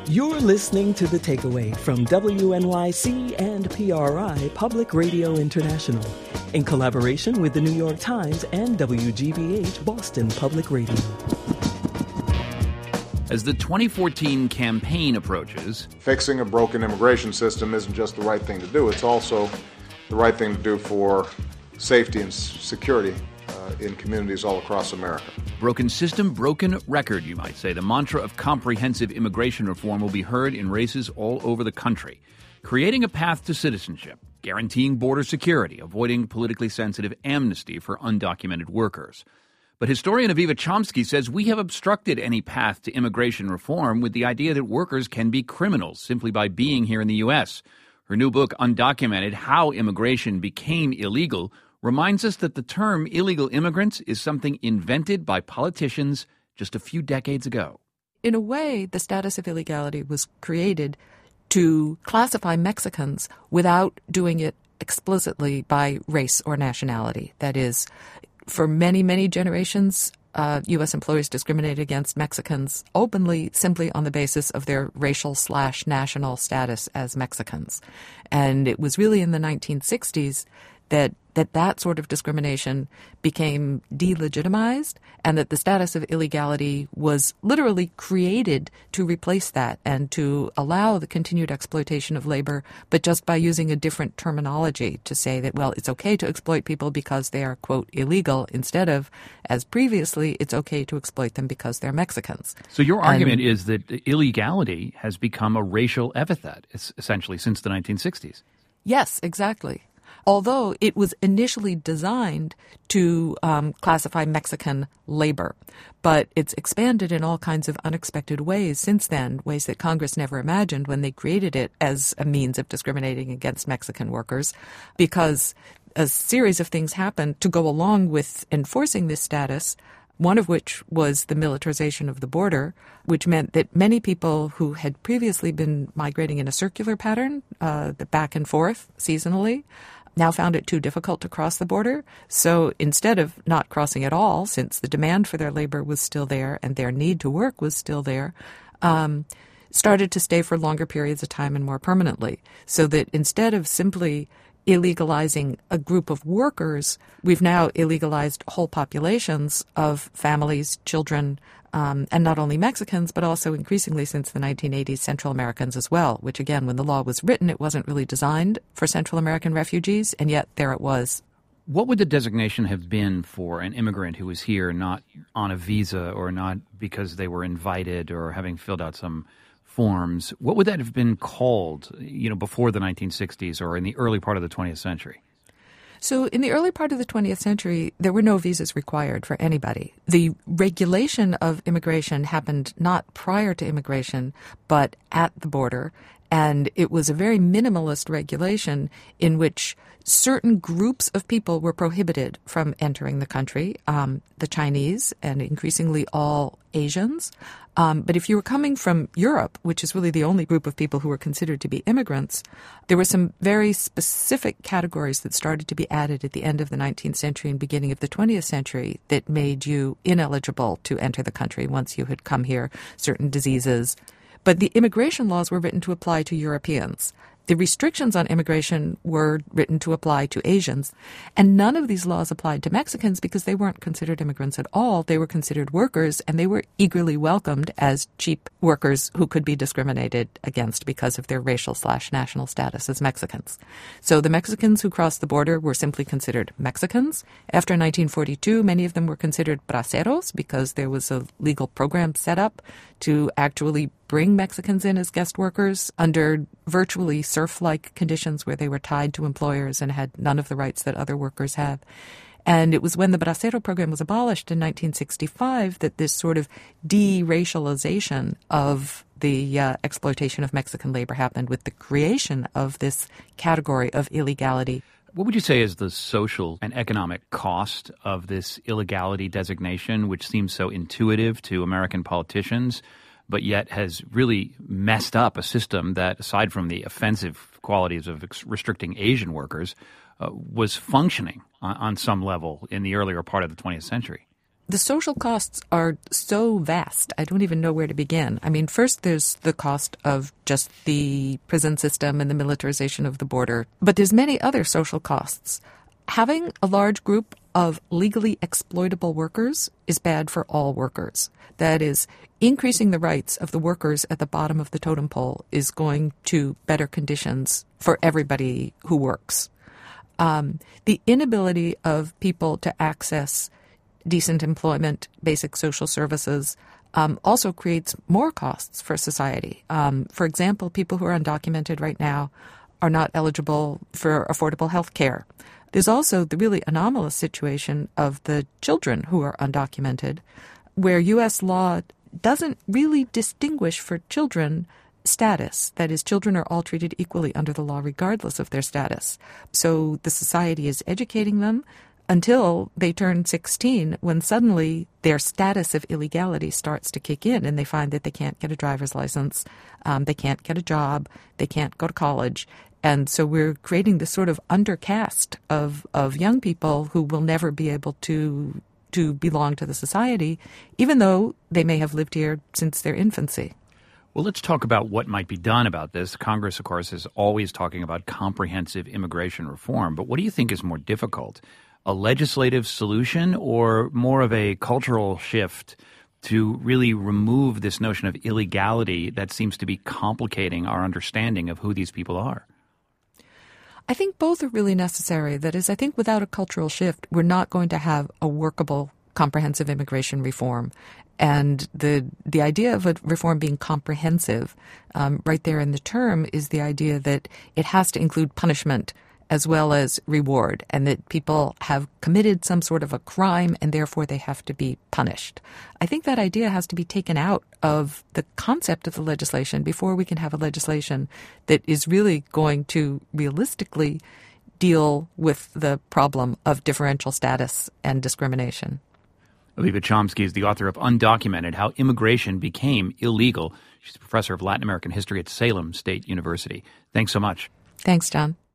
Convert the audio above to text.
You're listening to The Takeaway from WNYC and PRI Public Radio International in collaboration with The New York Times and WGBH Boston Public Radio. As the 2014 campaign approaches, fixing a broken immigration system isn't just the right thing to do, it's also the right thing to do for safety and security in communities all across America. Broken system, broken record, you might say. The mantra of comprehensive immigration reform will be heard in races all over the country. Creating a path to citizenship, guaranteeing border security, avoiding politically sensitive amnesty for undocumented workers. But historian Aviva Chomsky says we have obstructed any path to immigration reform with the idea that workers can be criminals simply by being here in the U.S. Her new book, Undocumented: How Immigration Became Illegal, reminds us that the term illegal immigrants is something invented by politicians just a few decades ago. In a way, the status of illegality was created to classify Mexicans without doing it explicitly by race or nationality. That is, for many, many generations, U.S. employers discriminated against Mexicans openly simply on the basis of their racial/national status as Mexicans. And it was really in the 1960s that sort of discrimination became delegitimized, and that the status of illegality was literally created to replace that and to allow the continued exploitation of labor, but just by using a different terminology to say that, well, it's okay to exploit people because they are, quote, illegal, instead of, as previously, it's okay to exploit them because they're Mexicans. So your argument is that illegality has become a racial epithet, essentially, since the 1960s. Yes, exactly. Although it was initially designed to classify Mexican labor, but it's expanded in all kinds of unexpected ways since then, ways that Congress never imagined when they created it as a means of discriminating against Mexican workers, because a series of things happened to go along with enforcing this status, one of which was the militarization of the border, which meant that many people who had previously been migrating in a circular pattern, the back and forth seasonally, now found it too difficult to cross the border. So instead of not crossing at all, since the demand for their labor was still there and their need to work was still there, started to stay for longer periods of time and more permanently. So that instead of simply illegalizing a group of workers, we've now illegalized whole populations of families, children, and not only Mexicans, but also increasingly since the 1980s, Central Americans as well, which again, when the law was written, it wasn't really designed for Central American refugees, and yet there it was. What would the designation have been for an immigrant who was here not on a visa or not because they were invited or having filled out some forms? What would that have been called, before the 1960s or in the early part of the 20th century? So in the early part of the 20th century, there were no visas required for anybody. The regulation of immigration happened not prior to immigration, but at the border. And it was a very minimalist regulation in which certain groups of people were prohibited from entering the country, the Chinese and increasingly all Asians. But if you were coming from Europe, which is really the only group of people who were considered to be immigrants, there were some very specific categories that started to be added at the end of the 19th century and beginning of the 20th century that made you ineligible to enter the country once you had come here, certain diseases. But the immigration laws were written to apply to Europeans. The restrictions on immigration were written to apply to Asians, and none of these laws applied to Mexicans because they weren't considered immigrants at all. They were considered workers, and they were eagerly welcomed as cheap workers who could be discriminated against because of their racial/national status as Mexicans. So the Mexicans who crossed the border were simply considered Mexicans. After 1942, many of them were considered braceros because there was a legal program set up to actually bring Mexicans in as guest workers under virtually serf-like conditions where they were tied to employers and had none of the rights that other workers have. And it was when the Bracero program was abolished in 1965 that this sort of de-racialization of the exploitation of Mexican labor happened with the creation of this category of illegality. What would you say is the social and economic cost of this illegality designation, which seems so intuitive to American politicians, but yet has really messed up a system that, aside from the offensive qualities of restricting Asian workers, was functioning on some level in the earlier part of the 20th century? The social costs are so vast, I don't even know where to begin. I mean, first there's the cost of just the prison system and the militarization of the border, but there's many other social costs. Having a large group of legally exploitable workers is bad for all workers. That is, increasing the rights of the workers at the bottom of the totem pole is going to better conditions for everybody who works. The inability of people to access decent employment, basic social services, also creates more costs for society. For example, people who are undocumented right now are not eligible for affordable health care. There's also the really anomalous situation of the children who are undocumented, where U.S. law doesn't really distinguish for children status. That is, children are all treated equally under the law regardless of their status. So the society is educating them until they turn 16, when suddenly their status of illegality starts to kick in and they find that they can't get a driver's license, they can't get a job, they can't go to college. And so we're creating this sort of undercast of young people who will never be able to belong to the society, even though they may have lived here since their infancy. Well, let's talk about what might be done about this. Congress, of course, is always talking about comprehensive immigration reform. But what do you think is more difficult? A legislative solution or more of a cultural shift to really remove this notion of illegality that seems to be complicating our understanding of who these people are? I think both are really necessary. That is, I think without a cultural shift, we're not going to have a workable comprehensive immigration reform. And the idea of a reform being comprehensive, right there in the term, is the idea that it has to include punishment as well as reward, and that people have committed some sort of a crime and therefore they have to be punished. I think that idea has to be taken out of the concept of the legislation before we can have a legislation that is really going to realistically deal with the problem of differential status and discrimination. Aviva Chomsky is the author of Undocumented: How Immigration Became Illegal. She's a professor of Latin American history at Salem State University. Thanks so much. Thanks, John.